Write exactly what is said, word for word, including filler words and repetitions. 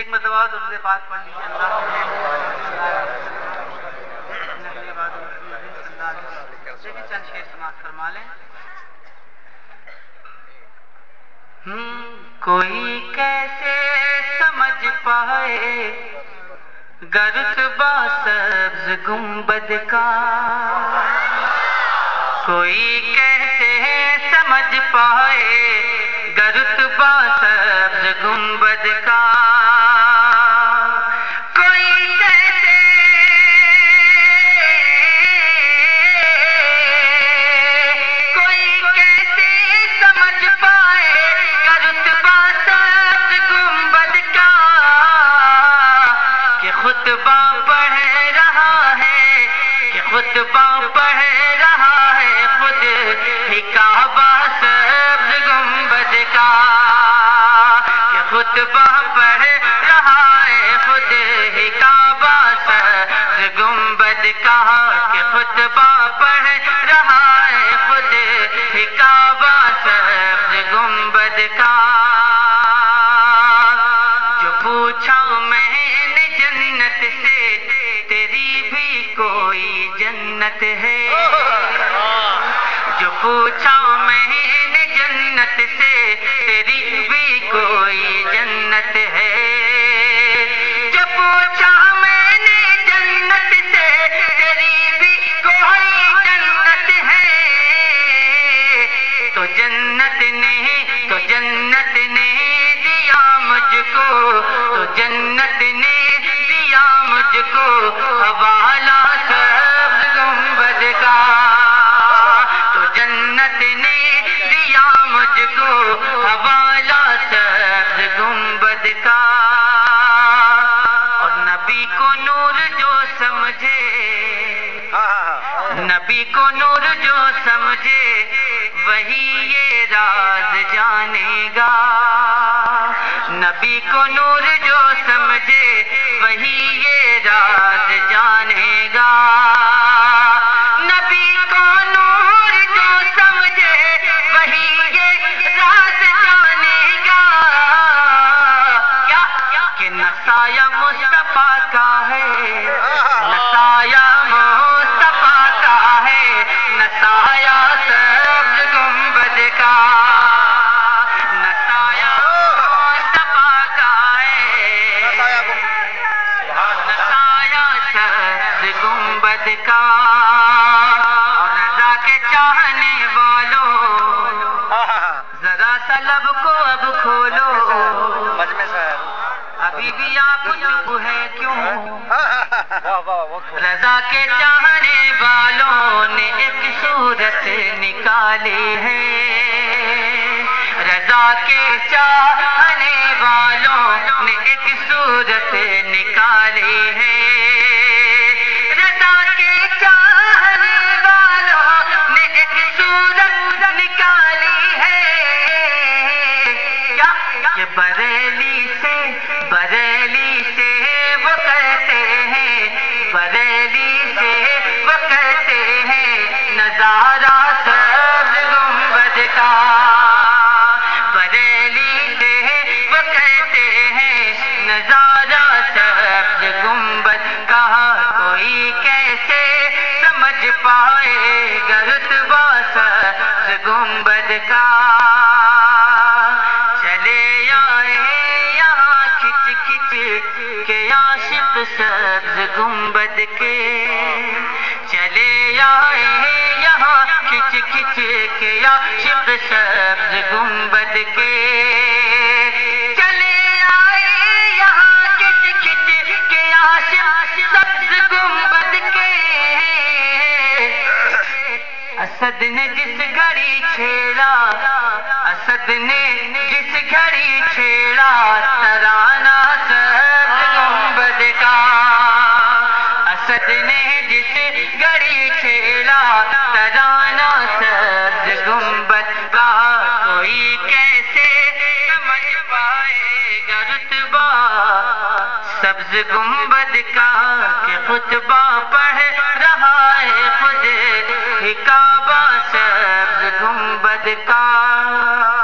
ایک مرتبہ درود پاک پڑھ لیجیے اللہ سے بھی چند شعر سماعت فرما لیں. کوئی کیسے سمجھ پائے رتبہ سبز گنبد کا، کوئی کیسے سمجھ پائے رتبہ سبز گنبد کا، کوئی کیسے کوئی کیسے سمجھ پائے رتبہ سبز گنبد کا، کہ خطبہ پڑھ رہا ہے کہ خطبہ پڑھ رہا ہے خود ہی کعبہ سبز گنبد کا، کہ خطبہ پڑھ رہا ہے خود ہی کعبہ سبز گنبد کا، کہ خطبہ پڑھ رہا ہے خود ہی کعبہ سبز گنبد کا. جو پوچھا میں نے جنت سے تیری بھی کوئی جنت ہے، جو پوچھا میں نے جنت سے تیری بھی کوئی جنت ہے، جو پوچھا میں نے جنت سے تیری بھی کوئی جنت ہے، تو جنت نے تو جنت نے دیا مجھ کو تو جنت نے دیا مجھ کو حوالہ سبز گنبد کا، تو جنت نے دیا مجھ کو حوالہ سبز گنبد کا. اور نبی کو نور جو سمجھے نبی کو نور جو سمجھے وہی یہ راز جانے گا، نبی کو نور جو سمجھے وہی یہ راز جانے گا، نبی کو نور جو سمجھے وہی یہ راز جانے گا، کیا کہ نسایہ مصطفیٰ کا ہے نسایہ مصطفیٰ کا ہے، نسایہ سبز گنبد کا، نسایہ مصطفیٰ کا ہے نسایہ سبز گنبد کا. اور رضا کے چاہنے والوں ذرا سا لب کو اب کھولو، ابھی بھی آپ چپ ہے کیوں؟ رضا کے چاہنے والوں نے ایک صورت نکالی ہے، رضا کے چاہنے والوں نے ایک صورت نکالی ہے، رضا کے چاہنے والوں نے ایک صورت نکالی ہے، کیا کہ بریلی سے بریلی سے وہ کہتے ہیں بریلی سے وہ کہتے ہیں نظارہ سبز گنبد کا، بریلی سے وہ کہتے ہیں نظارہ سبز گنبد کا. کوئی کیسے سمجھ پائے رتبہ سبز گنبد کا، چلے آئے یہاں کھچ کھچ کے عاشق سبز گنبد کے، چلے آئے یہاں کھچ کھچ کے عاشق سبز گنبد کے، چلے آئے یہاں کھچ کھچ کے عاشق سبز گنبد کے. اسد نے جس گھڑی چھیڑا اسد نے جس گھڑی چھیڑا ترانہ سبز گنبد کا، اسد نے جس گھڑی چھیڑا ترانہ سبز گنبد کا. کوئی کیسے سمجھ پائے گا رتبہ سبز گنبد کا، کہ خطبہ پڑھ رہا ہے خود ہی کعبہ سبز گنبد کا.